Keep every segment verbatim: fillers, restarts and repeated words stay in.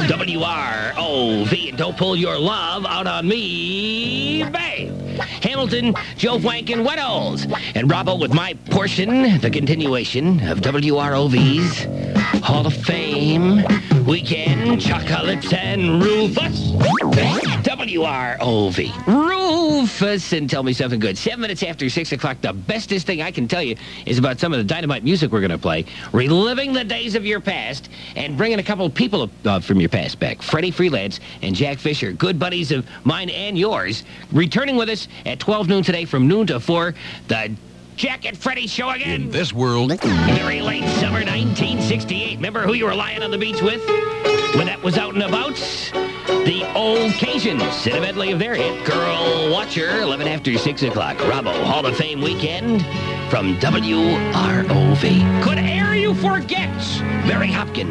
W R O V. And don't pull your love out on me, babe. Hamilton, Joe Wankin, Weddles, and Robbo with my portion, the continuation of W R O V's Hall of Fame Weekend, Chocolates and Rufus. W R O V. Rufus, and tell me something good. Seven minutes after six o'clock, the bestest thing I can tell you is about some of the dynamite music we're going to play, reliving the days of your past, and bringing a couple of people uh, from your past back. Freddie Freelance and Jack Fisher, good buddies of mine and yours, returning with us at twelve noon today from noon to four. The Jack and Freddie show again. In this world. Very late summer nineteen sixty-eight. Remember who you were lying on the beach with when that was out and about? The Old Cajuns. In a medley of their hit, Girl Watcher, eleven after six o'clock. Robbo, Hall of Fame Weekend from W R O V. Could air you forget Mary Hopkins.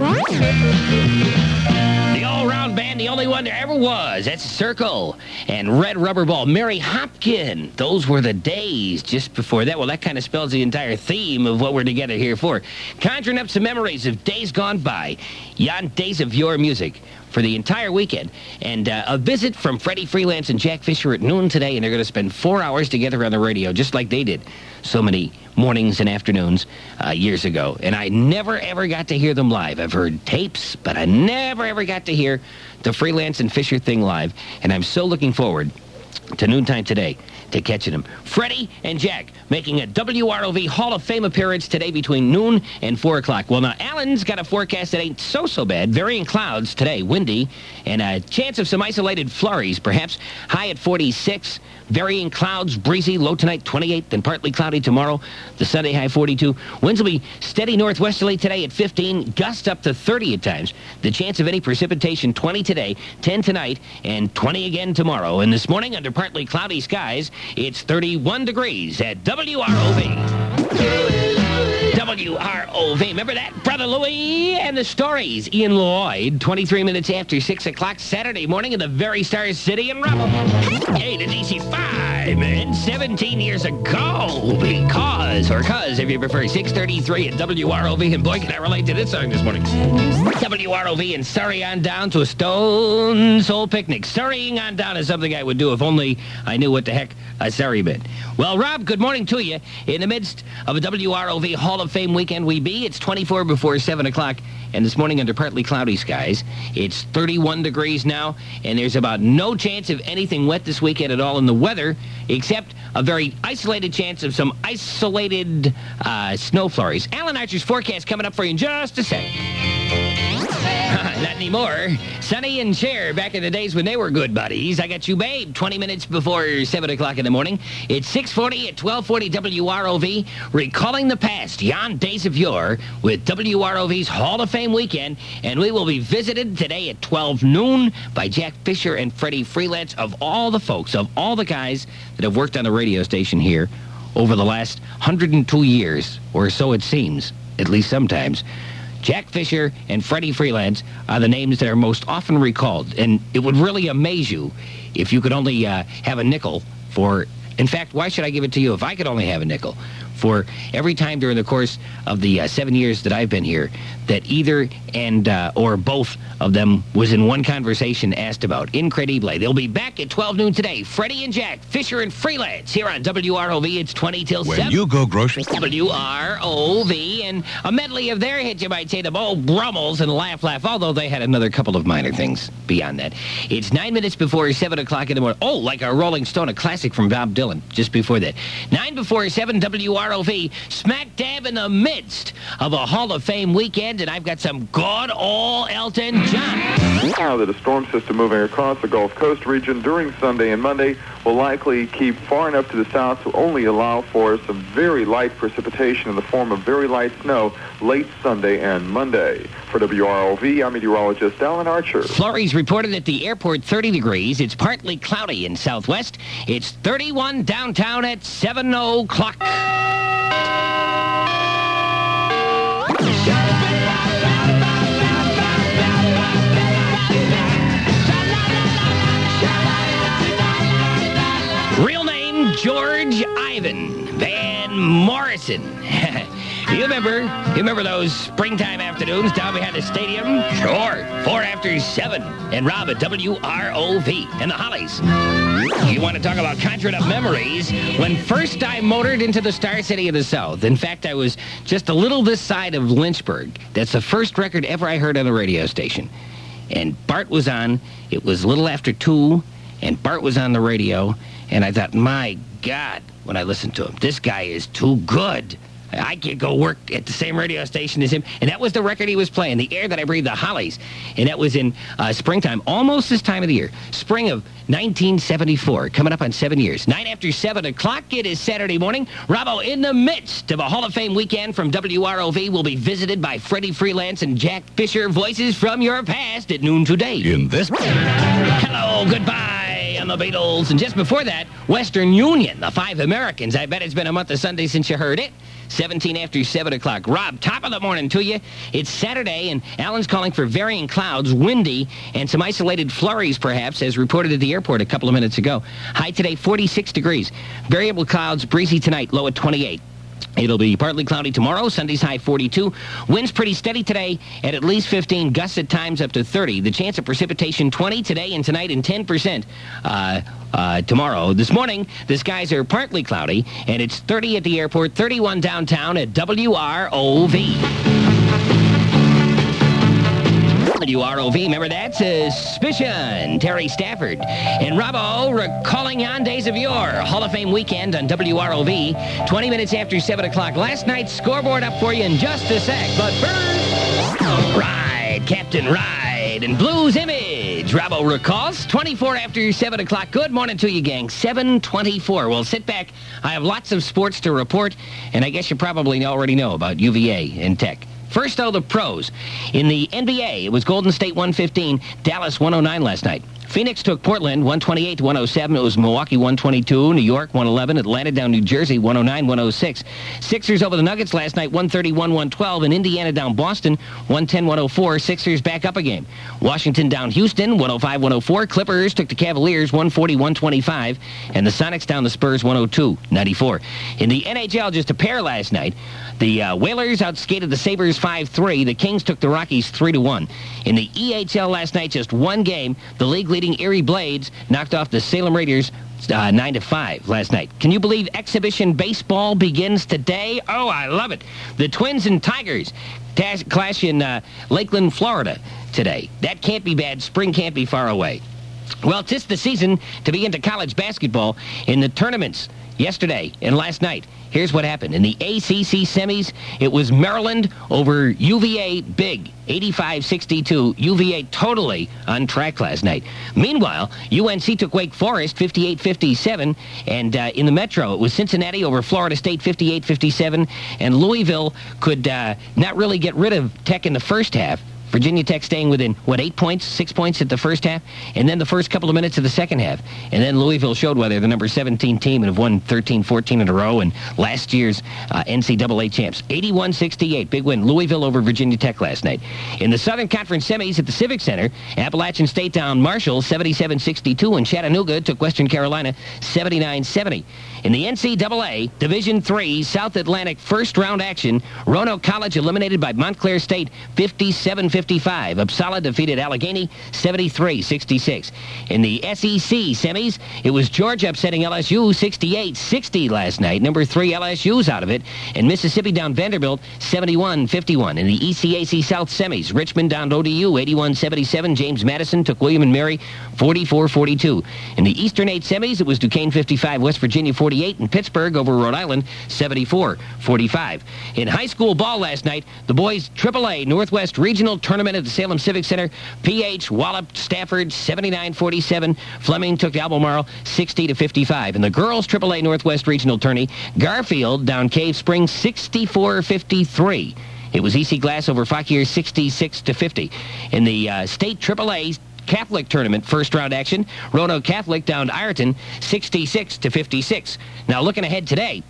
The all-round band, the only one there ever was. That's Circle and Red Rubber Ball. Mary Hopkins. Those were the days just before that. Well, that kind of spells the entire theme of what we're together here for. Conjuring up some memories of days gone by. Yon days of your music for the entire weekend. And uh, a visit from Freddie Freelance and Jack Fisher at noon today, and they're going to spend four hours together on the radio, just like they did so many mornings and afternoons uh, years ago. And I never, ever got to hear them live. I've heard tapes, but I never, ever got to hear the Freelance and Fisher thing live. And I'm so looking forward to noontime today to catching them. Freddie and Jack making a W R O V Hall of Fame appearance today between noon and four o'clock. Well, now, Alan's got a forecast that ain't so, so bad. Varying clouds today, windy, and a chance of some isolated flurries, perhaps. High at forty-six. Varying clouds, breezy, low tonight, twenty-eight, then partly cloudy tomorrow. The Sunday high, forty-two. Winds will be steady northwesterly today at fifteen, gust up to thirty at times. The chance of any precipitation, twenty today, ten tonight, and twenty again tomorrow. And this morning, under partly cloudy skies, it's thirty-one degrees at W R O V. W R O V. Remember that? Brother Louie and the Stories. Ian Lloyd, twenty-three minutes after six o'clock Saturday morning in the very Star City in Rebel. Hey, to D C five, man. seventeen years ago. Because, or cuz, if you prefer, six thirty-three at W R O V. And boy, can I relate to this song this morning. W R O V and Surrey on down to a Stone Soul Picnic. Surreying on down is something I would do if only I knew what the heck a Surrey meant. Well, Rob, good morning to you. In the midst of a W R O V Hall of Fame weekend we be, it's twenty-four before seven o'clock, and this morning under partly cloudy skies. It's thirty-one degrees now, and there's about no chance of anything wet this weekend at all in the weather, except a very isolated chance of some isolated uh, snow flurries. Alan Archer's forecast coming up for you in just a sec. Not anymore. Sonny and Cher, back in the days when they were good buddies. I got you, babe, twenty minutes before seven o'clock in the morning. It's six forty at twelve forty W R O V. Recalling the past, yon days of yore, with W R O V's Hall of Fame weekend. And we will be visited today at twelve noon by Jack Fisher and Freddie Freelance, of all the folks, of all the guys that have worked on the radio station here over the last one hundred two years, or so it seems, at least sometimes. Jack Fisher and Freddie Freelance are the names that are most often recalled. And it would really amaze you if you could only uh, have a nickel for... In fact, why should I give it to you if I could only have a nickel for every time during the course of the uh, seven years that I've been here that either and uh, or both of them was in one conversation asked about. Incredible. They'll be back at twelve noon today. Freddie and Jack, Fisher and Freelance, here on W R O V. It's twenty till When seven. you go grocery... W R O V, and a medley of their hits, you might say, the old Brummels and Laugh Laugh, although they had another couple of minor things beyond that. It's nine minutes before seven o'clock in the morning. Oh, like a Rolling Stone, a classic from Bob Dylan, just before that. Nine before seven, W R O V, smack dab in the midst of a Hall of Fame weekend, and I've got some good old Elton John. Now that a storm system moving across the Gulf Coast region during Sunday and Monday will likely keep far enough to the south to only allow for some very light precipitation in the form of very light snow late Sunday and Monday. For W R O V, I'm meteorologist Alan Archer. Flurries reported at the airport, thirty degrees. It's partly cloudy in southwest. It's thirty-one downtown at seven o'clock. Real name, George Ivan Van Morrison. You remember, you remember those springtime afternoons down behind the stadium? Sure. Four after seven. And Rob at W R O V and the Hollies. You want to talk about conjuring up memories? When first I motored into the Star City of the South, in fact, I was just a little this side of Lynchburg. That's the first record ever I heard on a radio station. And Bart was on. It was a little after two, and Bart was on the radio. And I thought, my God, when I listened to him, this guy is too good. I can't go work at the same radio station as him. And that was the record he was playing, The Air That I Breathe, the Hollies. And that was in uh, springtime, almost this time of the year. Spring of nineteen seventy-four, coming up on seven years. Nine after seven o'clock, it is Saturday morning. Robbo, in the midst of a Hall of Fame weekend from W R O V, will be visited by Freddie Freelance and Jack Fisher, voices from your past at noon today. In this... Hello, goodbye on the Beatles. And just before that, Western Union, the Five Americans. I bet it's been a month of Sunday since you heard it. seventeen after seven o'clock. Rob, top of the morning to you. It's Saturday, and Alan's calling for varying clouds, windy, and some isolated flurries, perhaps, as reported at the airport a couple of minutes ago. High today, forty-six degrees. Variable clouds, breezy tonight, low at twenty-eight. It'll be partly cloudy tomorrow. Sunday's high forty-two. Winds pretty steady today at at least fifteen. Gusts at times up to thirty. The chance of precipitation twenty today and tonight and ten percent uh, uh, tomorrow. This morning, the skies are partly cloudy, and it's thirty at the airport, thirty-one downtown at W R O V. W R O V, remember that? Suspicion, Terry Stafford. And Robbo, recalling on days of yore. Hall of Fame weekend on W R O V, twenty minutes after seven o'clock. Last night's scoreboard up for you in just a sec. But first, Ride, Captain Ride, and Blues Image. Robbo recalls, twenty-four after seven o'clock. Good morning to you, gang. seven twenty-four. Well, sit back. I have lots of sports to report, and I guess you probably already know about U V A and Tech. First, though, the pros. In the N B A, it was Golden State one fifteen, Dallas one oh nine last night. Phoenix took Portland one twenty-eight to one oh seven. It was Milwaukee one twenty-two, New York one eleven, Atlanta down New Jersey one oh nine one oh six. Sixers over the Nuggets last night one thirty-one one twelve, and Indiana down Boston one ten one oh four. Sixers back up a game. Washington down Houston one oh five one oh four. Clippers took the Cavaliers one forty one twenty-five, and the Sonics down the Spurs one oh two ninety-four. In the N H L, just a pair last night. The uh, Whalers outskated the Sabres five three. The Kings took the Rockies three to one. In the E H L last night, just one game, the league-leading Erie Blades knocked off the Salem Raiders uh, nine to five last night. Can you believe exhibition baseball begins today? Oh, I love it. The Twins and Tigers tas- clash in uh, Lakeland, Florida today. That can't be bad. Spring can't be far away. Well, 'tis the season to be into college basketball. In the tournaments yesterday and last night, here's what happened. In the A C C semis, it was Maryland over U V A big, eighty-five sixty-two. U V A totally on track last night. Meanwhile, U N C took Wake Forest fifty-eight fifty-seven, and uh, in the Metro, it was Cincinnati over Florida State fifty-eight fifty-seven, and Louisville could uh, not really get rid of Tech in the first half. Virginia Tech staying within, what, eight points, six points at the first half, and then the first couple of minutes of the second half. And then Louisville showed why they're the number seventeen team and have won thirteen fourteen in a row, and last year's uh, N C double A champs. eighty-one sixty-eight, big win. Louisville over Virginia Tech last night. In the Southern Conference semis at the Civic Center, Appalachian State down Marshall seventy-seven sixty-two, and Chattanooga took Western Carolina seventy-nine seventy. In the N C double A Division three South Atlantic first round action, Roanoke College eliminated by Montclair State fifty-seven fifty-five. Uppsala defeated Allegheny seventy-three sixty-six. In the S E C semis, it was Georgia upsetting L S U sixty-eight sixty last night. Number three L S U's out of it. And Mississippi down Vanderbilt seventy-one fifty-one. In the E C A C South semis, Richmond down O D U eighty-one seventy-seven. James Madison took William and Mary forty-four forty-two. In the Eastern eight semis, it was Duquesne fifty-five, West Virginia forty-eight, and Pittsburgh over Rhode Island seventy-four forty-five. In high school ball last night, the boys triple A Northwest Regional Tournament at the Salem Civic Center, P H walloped Stafford seventy-nine forty-seven. Fleming took Albemarle sixty to fifty-five. In the girls triple A Northwest Regional Tourney, Garfield down Cave Spring sixty-four fifty-three. It was E C Glass over Fauquier sixty-six to fifty. In the uh, state triple A Catholic Tournament first round action, Roanoke Catholic down Ireton sixty-six to fifty-six. Now looking ahead today,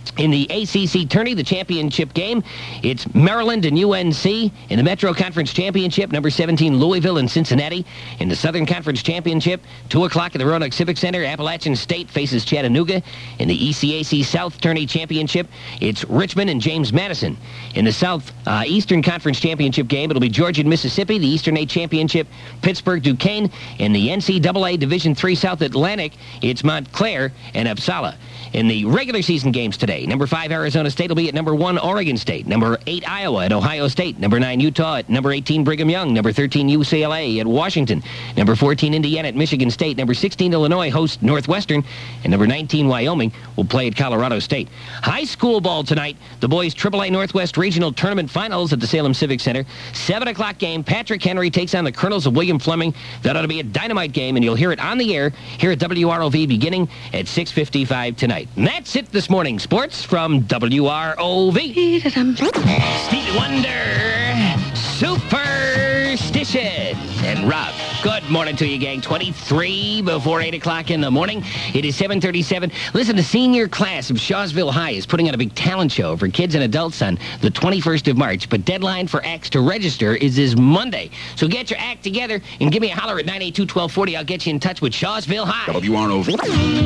In the A C C tourney, the championship game, it's Maryland and U N C. In the Metro Conference Championship, number seventeen, Louisville and Cincinnati. In the Southern Conference Championship, two o'clock at the Roanoke Civic Center, Appalachian State faces Chattanooga. In the E C A C South Tourney Championship, it's Richmond and James Madison. In the South uh, Eastern Conference Championship game, it'll be Georgia and Mississippi. The Eastern eight Championship, Pittsburgh, Duquesne. In the N C double A Division three South Atlantic, it's Montclair and Uppsala. In the regular season games today, number five, Arizona State will be at number one, Oregon State. Number eight, Iowa at Ohio State. Number nine, Utah at number eighteen, Brigham Young. Number thirteen, U C L A at Washington. Number fourteen, Indiana at Michigan State. Number sixteen, Illinois hosts Northwestern. And number nineteen, Wyoming will play at Colorado State. High school ball tonight. The boys triple A Northwest Regional Tournament Finals at the Salem Civic Center. seven o'clock game. Patrick Henry takes on the Colonels of William Fleming. That ought to be a dynamite game, and you'll hear it on the air here at W R O V beginning at six fifty-five tonight. And that's it this morning. Sports from W R O V. Stevie Wonder, Superstition. And Rob, good morning to you, gang. twenty-three before eight o'clock in the morning. It is seven thirty-seven. Listen, the senior class of Shawsville High is putting on a big talent show for kids and adults on the twenty-first of March, but deadline for acts to register is this Monday. So get your act together and give me a holler at nine eight two, one two four zero. I'll get you in touch with Shawsville High. W R O V.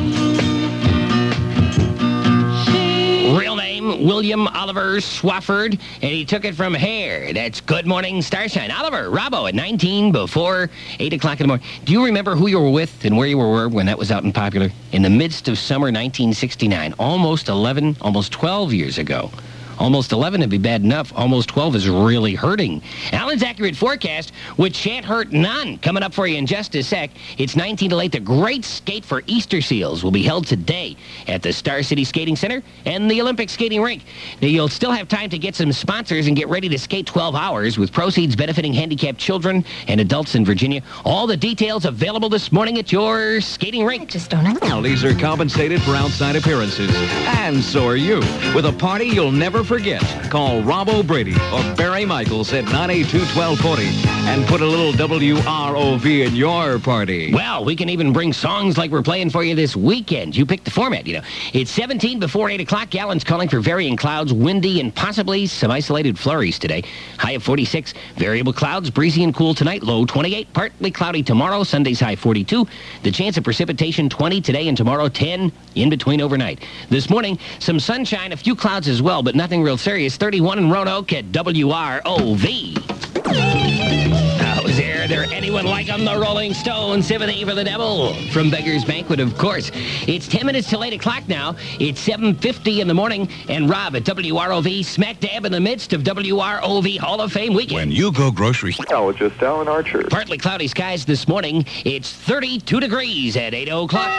Real name, William Oliver Swafford, and he took it from Hare. That's Good Morning Starshine. Oliver, Robbo at nineteen before eight o'clock in the morning. Do you remember who you were with and where you were when that was out and popular? In the midst of summer nineteen sixty-nine, almost eleven, almost twelve years ago. Almost eleven would be bad enough. Almost twelve is really hurting. Alan's accurate forecast, which shan't hurt none. Coming up for you in just a sec. It's nineteen till eight. The Great Skate for Easter Seals will be held today at the Star City Skating Center and the Olympic Skating Rink. Now, you'll still have time to get some sponsors and get ready to skate twelve hours with proceeds benefiting handicapped children and adults in Virginia. All the details available this morning at your skating rink. I just don't know. Penalties are compensated for outside appearances. And so are you. With a party you'll never forget. Call Rob O'Brady or Barry Michaels at nine eight two, one two four zero and put a little W R O V in your party. Well, we can even bring songs like we're playing for you this weekend. You pick the format, you know. It's seventeen before eight o'clock. Alan's calling for varying clouds, windy, and possibly some isolated flurries today. High of forty-six. Variable clouds, breezy and cool tonight. Low twenty-eight. Partly cloudy tomorrow. Sunday's high forty-two. The chance of precipitation twenty today and tomorrow ten in between overnight. This morning, some sunshine, a few clouds as well, but nothing real serious. thirty-one in Roanoke at W R O V. Now, is there, there anyone like them? The Rolling Stones, Sympathy for the Devil. From Beggar's Banquet, of course. It's ten minutes till eight o'clock now. It's seven fifty in the morning. And Rob at W R O V, smack dab in the midst of W R O V Hall of Fame weekend. When you go grocery shopping. Meteorologist Alan Archer. Partly cloudy skies this morning. It's thirty-two degrees at eight o'clock.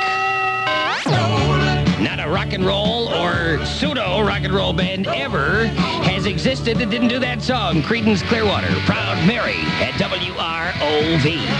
Not a rock and roll or pseudo rock and roll band ever has existed that didn't do that song. Creedence Clearwater, Proud Mary at W R O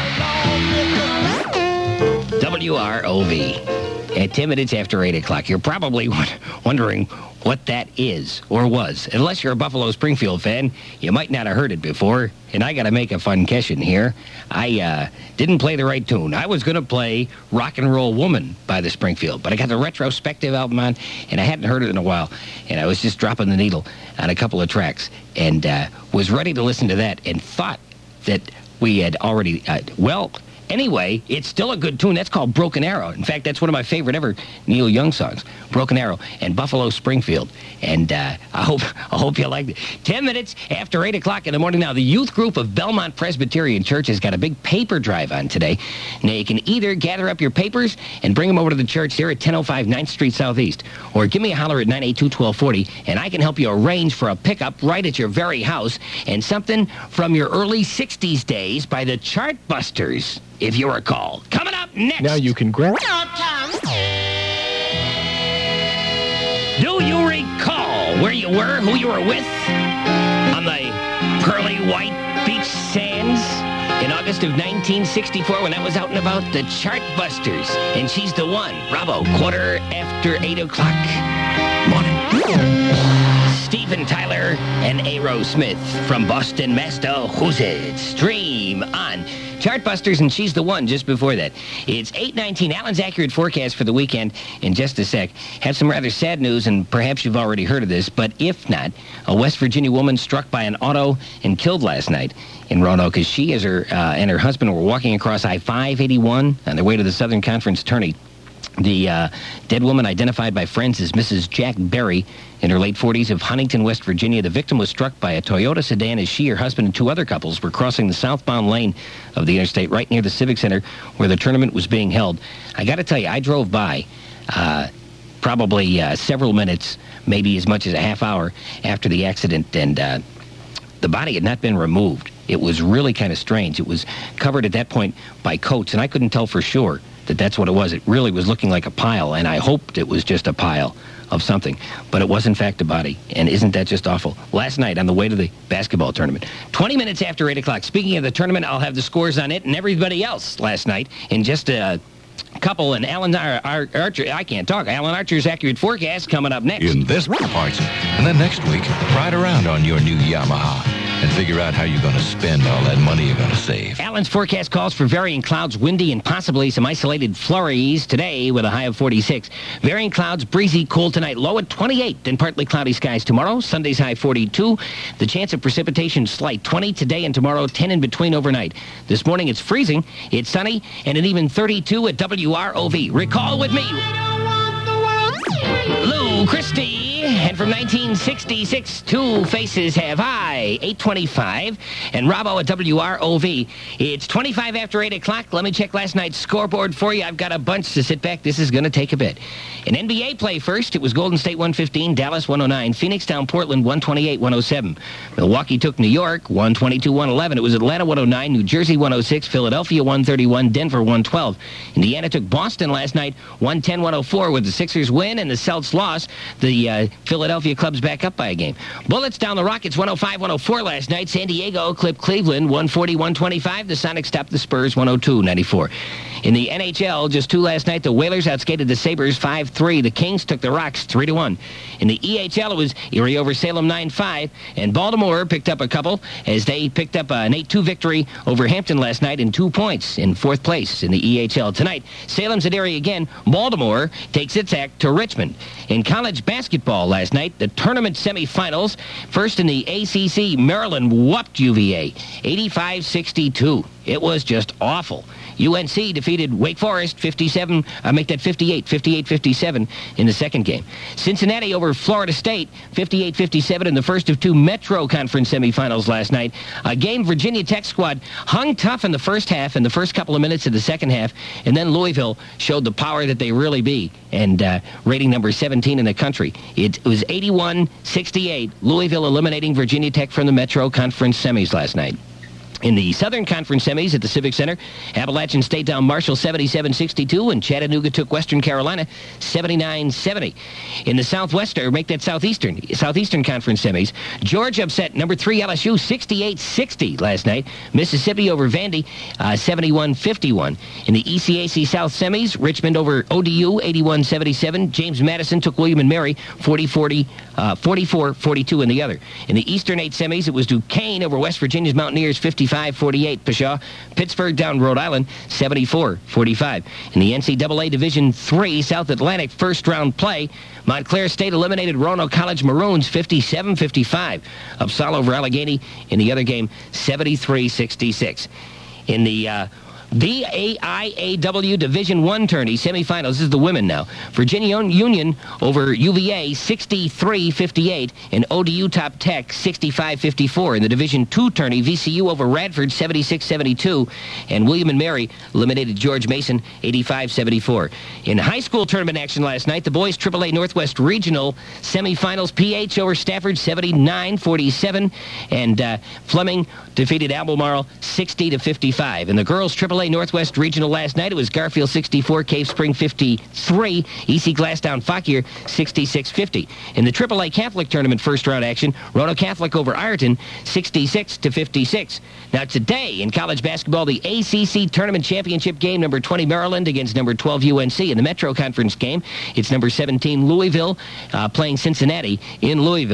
V. W R O V. At ten minutes after eight o'clock. You're probably wondering what that is or was. Unless you're a Buffalo Springfield fan, you might not have heard it before. And I got to make a fun question here. I uh, didn't play the right tune. I was going to play Rock and Roll Woman by the Springfield, but I got the retrospective album on, and I hadn't heard it in a while. And I was just dropping the needle on a couple of tracks and uh, was ready to listen to that and thought that we had already, uh, well... Anyway, it's still a good tune. That's called Broken Arrow. In fact, that's one of my favorite ever Neil Young songs, Broken Arrow and Buffalo Springfield. And uh, I hope I hope you liked it. Ten minutes after eight o'clock in the morning now, the youth group of Belmont Presbyterian Church has got a big paper drive on today. Now, you can either gather up your papers and bring them over to the church there at ten oh five ninth Street Southeast, or give me a holler at nine eight two, one two four zero, and I can help you arrange for a pickup right at your very house and something from your early sixties days by the Chartbusters, if you recall. Coming up next. Now you can grab... Do you recall where you were, who you were with on the pearly white beach sands in August of nineteen sixty-four when that was out and about? The Chartbusters. And she's the one. Bravo. Quarter after eight o'clock. Morning. Steven Tyler and Aerosmith from Boston, Massachusetts. Stream on Chartbusters, and she's the one just before that. It's eight nineteen. Alan's accurate forecast for the weekend in just a sec. Have some rather sad news, and perhaps you've already heard of this, but if not, a West Virginia woman struck by an auto and killed last night in Roanoke as she as her, uh, and her husband were walking across I five eighty-one on their way to the Southern Conference tourney. The uh, dead woman, identified by friends as Missus Jack Berry, in her late forties, of Huntington, West Virginia. The victim was struck by a Toyota sedan as she, her husband, and two other couples were crossing the southbound lane of the interstate right near the Civic Center where the tournament was being held. I got to tell you, I drove by uh, probably uh, several minutes, maybe as much as a half hour after the accident, and uh, the body had not been removed. It was really kind of strange. It was covered at that point by coats, and I couldn't tell for sure that that's what it was. It really was looking like a pile, and I hoped it was just a pile of something. But it was, in fact, a body. And isn't that just awful? Last night, on the way to the basketball tournament, twenty minutes after eight o'clock. Speaking of the tournament, I'll have the scores on it and everybody else last night in just a couple. And Alan Ar- Ar- Archer, I can't talk. Alan Archer's accurate forecast coming up next. In this parts. And then next week, ride around on your new Yamaha and figure out how you're going to spend all that money you're going to save. Alan's forecast calls for varying clouds, windy, and possibly some isolated flurries today with a high of forty-six. Varying clouds, breezy, cool tonight, low at twenty-eight, then partly cloudy skies tomorrow. Sunday's high forty-two. The chance of precipitation slight, twenty today and tomorrow, ten in between overnight. This morning it's freezing, it's sunny, and an even thirty-two at W R O V. Recall with me Lou Christie. And from nineteen sixty-six, Two Faces Have I, eight twenty-five. And Robbo at W R O V. It's twenty-five after eight o'clock. Let me check last night's scoreboard for you. I've got a bunch to sit back. This is going to take a bit. In N B A play first, it was Golden State one fifteen, Dallas one oh nine, Phoenix down Portland one twenty-eight one oh seven. Milwaukee took New York one twenty-two one eleven. It was Atlanta one oh nine, New Jersey one oh six, Philadelphia one thirty-one, Denver one twelve. Indiana took Boston last night one ten one oh four with the Sixers win and the Celtics loss. The uh, Philadelphia Club's back up by a game. Bullets down the Rockets one oh five one oh four last night. San Diego clipped Cleveland one forty one twenty-five. The Sonics stopped the Spurs one oh two ninety-four. In the N H L, just two last night, the Whalers outskated the Sabres five three. The Kings took the Rocks three to one. In the E H L, it was Erie over Salem nine five, and Baltimore picked up a couple as they picked up an eight two victory over Hampton last night in two points in fourth place in the E H L. Tonight, Salem's at Erie again. Baltimore takes its act to Richmond. In college basketball last night, the tournament semifinals, first in the A C C, Maryland whooped U V A eighty-five sixty-two. It was just awful. U N C defeated Wake Forest fifty-seven, I make that fifty-eight, fifty-eight fifty-seven in the second game. Cincinnati over Florida State, fifty-eight fifty-seven in the first of two Metro Conference semifinals last night. A game Virginia Tech squad hung tough in the first half, in the first couple of minutes of the second half, and then Louisville showed the power that they really be, and uh, rating number seventeen in the country. It was eighty-one sixty-eight, Louisville eliminating Virginia Tech from the Metro Conference semis last night. In the Southern Conference semis at the Civic Center, Appalachian State down Marshall seventy-seven sixty-two, and Chattanooga took Western Carolina seventy-nine seventy. In the Southwest, or make that Southeastern, Southeastern Conference semis, Georgia upset number three L S U sixty-eight sixty last night. Mississippi over Vandy uh, seventy-one fifty-one. In the E C A C South semis, Richmond over O D U eighty-one seventy-seven. James Madison took William and Mary forty forty, uh, forty-four forty-two in the other. In the Eastern eight semis, it was Duquesne over West Virginia's Mountaineers fifty-five forty-eight. Pshaw. Pittsburgh down Rhode Island seventy-four forty-five. In the N C double A Division three South Atlantic first round play, Montclair State eliminated Roanoke College Maroons fifty-seven fifty-five. Uppsala over Allegheny in the other game seventy-three sixty-six. In the uh, B A I A W Division one tourney semifinals, this is the women now. Virginia Union over U V A sixty-three fifty-eight, and O D U top Tech sixty-five fifty-four. In the Division two tourney, V C U over Radford seventy-six seventy-two, and William and Mary eliminated George Mason eighty-five seventy-four. In high school tournament action last night, the boys triple A Northwest Regional semifinals, P H over Stafford seventy-nine forty-seven, and uh, Fleming defeated Albemarle sixty to fifty-five. In the girls triple A Northwest Regional last night, it was Garfield sixty-four, Cave Spring fifty-three, E C Glassdown Fauquier sixty-six fifty. In the triple A Catholic Tournament first round action, Roanoke Catholic over Ireton sixty-six to fifty-six. Now today in college basketball, the A C C Tournament Championship game, number twenty Maryland against number twelve U N C. In the Metro Conference game, it's number seventeen Louisville uh, playing Cincinnati in Louisville.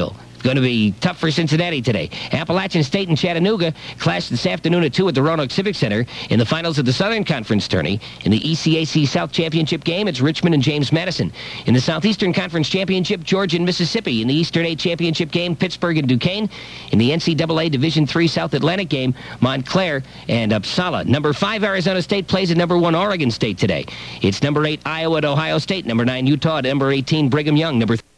going to be tough for Cincinnati today. Appalachian State and Chattanooga clash this afternoon at two at the Roanoke Civic Center in the finals of the Southern Conference tourney. In the E C A C South Championship game, it's Richmond and James Madison. In the Southeastern Conference Championship, Georgia and Mississippi. In the Eastern eight Championship game, Pittsburgh and Duquesne. In the N C double A Division three South Atlantic game, Montclair and Uppsala. Number five Arizona State plays at number one Oregon State today. It's number eight Iowa at Ohio State. Number nine Utah at number eighteen Brigham Young. Number